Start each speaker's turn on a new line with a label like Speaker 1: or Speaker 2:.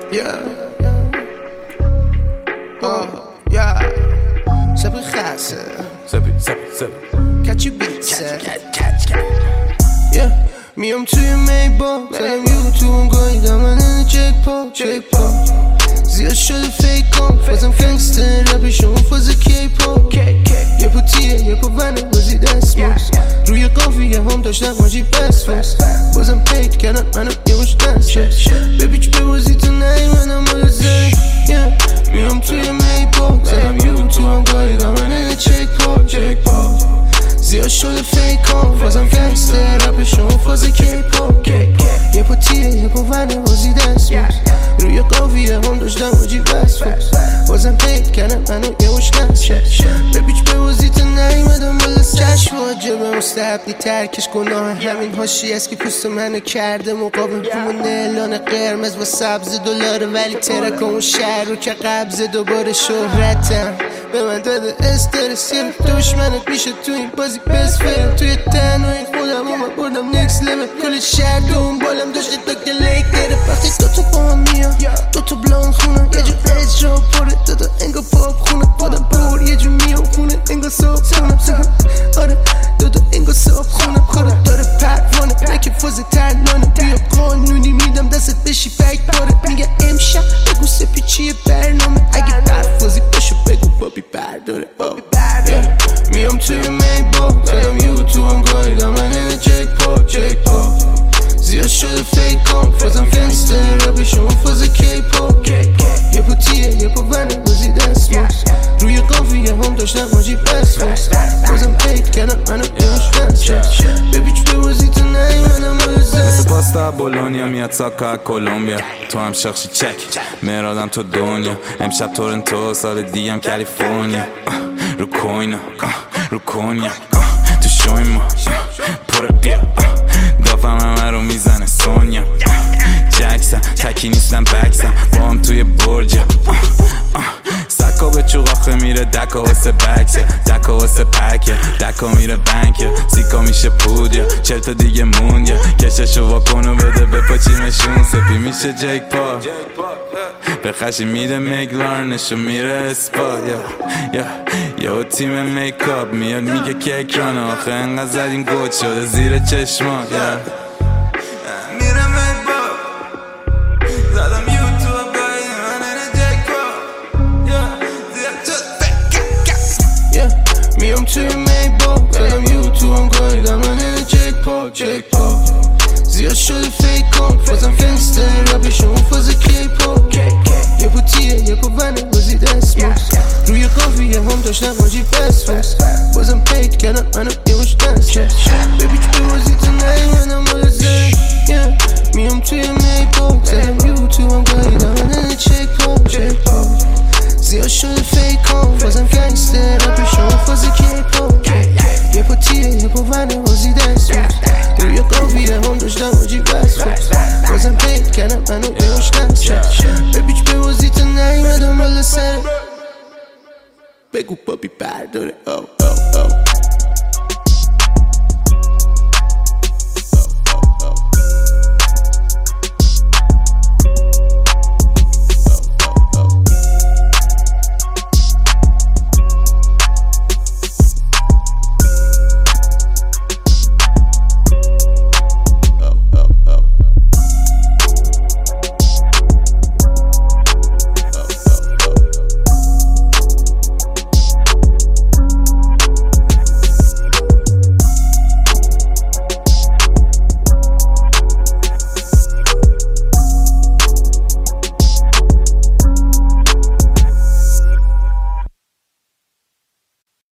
Speaker 1: Yeah. Oh, yeah. Sabri khasa.
Speaker 2: Sabri.
Speaker 1: Catch you beats. Yeah. میام توی میبا زدم یوتیوب گاهی دامنه چک پا زیاد شده فیک کن فازم گنگستر رپشون فاز کیپا یه پوتیه یه پا ونه بازی دست موز روی قافیه هم داشتم ماجی بس بازم پیت کردم منو یه باش دست ببیچ ببازی تو نیمنم بالا زنگ میام توی میبا زدم یوتیوب گاهی دامنه چک پا زیاد شده فیک کن فازم گنگستر رپشون فاز کیپا یه پوتیه یه پا ونه بازی دست موز روی قافیه هم داشتم ماجی بس بازم پیت کردم منو یه باش دست ببیچ ببازی تو نیمدم بالا چشم واجبه مستحبی ترکش گناه همین هاشی است که پوست منو کرده مقابل همون اعلان قرمز و سبز دلاره ولی ترک اون شهر رو که قبض دوباره شهرتم به من داده استرس یه دشمنت میشه تو این بازی بس فرم توی تنهایی خودم اومد بردم نکس لیمت کل شهر دون بالم داشته دکتر لیک گرفت وقتی دوتا با من میام دوتا بلان خونم یه جو اجرا پره دوتا انگا پاپ خونم بادم بور یه جو میام خونه انگا صاحب خونم آره دوتا انگا صاحب خونم کارت داره پروانه نکه فاز ترلانه بیا قانونی میدم دستت بشی فک باره میگه امشب بگو سپیچیه برنامه اگه برفازی باشو بگو بابی برداره میام توی میبا زدم یوتیوب گاهی دامنه چک پا زیاد شده فیک کن فازم گنگستر رپشون فاز کیپا یه پوتیه یه پا ونه بازی دست موز روی قافیه هم داشتم ماجی بس بازم پیت کردم منو یهاش دست ببیچ ببازی تو نیمنم بالا زن
Speaker 2: پاستا بولونیا میاد ساکا کلمبیا تو هم شخصی چک مرادم تو دنیا امشب تورنتو سال دیگم کالیفرنیا رو کوینا رو کنیا تو شوی ما پره بیا دافم همه رو میزنه سونیا جکسم تکی نیستم بکسم با هم توی برجم سکا به چوق آخه میره دکا واسه بکسه دکا واسه پکه دکا میره بنکه سیکا میشه پودیا چل تا دیگه موندیا کششو واکنو بده به پاچیمشون سپی میشه جیک پا به خشی میده میگلارنشو میره اسپا یا تیم میکاپ میاد میگه که اکرانه آخه انقدر زدیم گوت شده زیر چشما
Speaker 1: میام توی میبا زدم یوتیوب گاهی دامنه چک پا زیاد شده فیک کن فازم گنگستر رپشون فاز کیپا یه پوتیه یه پا ونه بازی دست موز روی قافیه هم داشتم ماجی بس بازم پیت کردم منو یه باش دست ببیچ ببازی تو نیمنم بالا زنگ میام توی میبا زدم یوتیوب گاهی دامنه چک پا زیاد شده فیک کن فازم گنگستر رپشون فاز کیپا یه پوتیه یه پا ونه بازی دست موز روی قافیه هم داشتم ماجی بس بازم پیت کردم منو یه باش دست ببیچ ببازی تو نیمدم بالا سر بگو بابی برداره